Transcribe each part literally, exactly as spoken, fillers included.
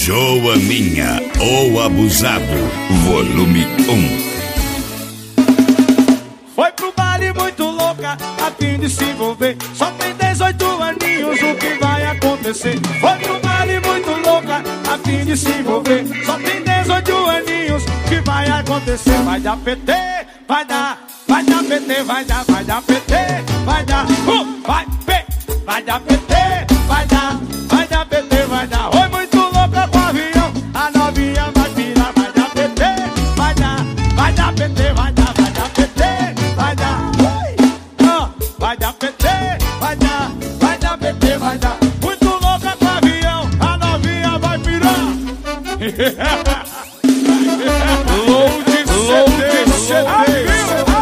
Joaninha, o abusado, volume um. Foi pro baile muito louca, a fim de se envolver. Só tem dezoito aninhos, o que vai acontecer? Foi pro baile muito louca, a fim de se envolver. Só tem dezoito aninhos, o que vai acontecer? Vai dar P T, vai dar, vai dar P T, vai dar, vai dar P T, vai dar, uh, vai, P, vai dar P T, vai dar, vai dar P T, vai dar. Oi, muito louca com o avião, a novinha vai virar, vai dar P T, vai dar, vai dar P T, vai dar, vai dar P T. Vai dar, uh, vai dar P T, vai dar, vai dar P T, vai dar. Muito louca com o avião, a novinha vai pirar. Load, load, C D.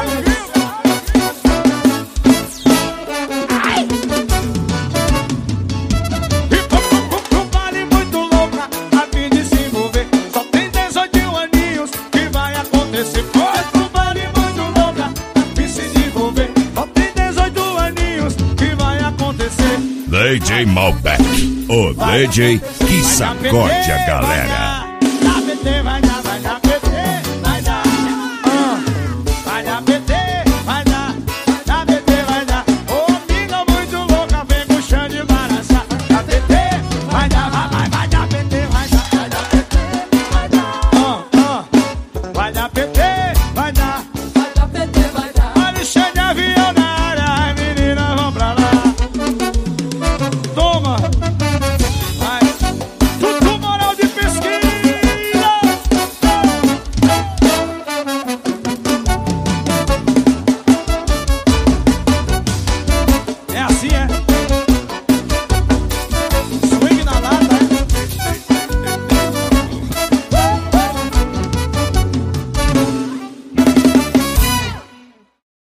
Um baile muito louca, a fim de se envolver. Só tem dezoito aninhos, que vai acontecer? Foi pro baile muito louca, a fim de se envolver. Só tem dezoito aninhos, que vai acontecer? D J Malbec, o D J que sacode a galera. Vai dar P T, vai dar, vai dar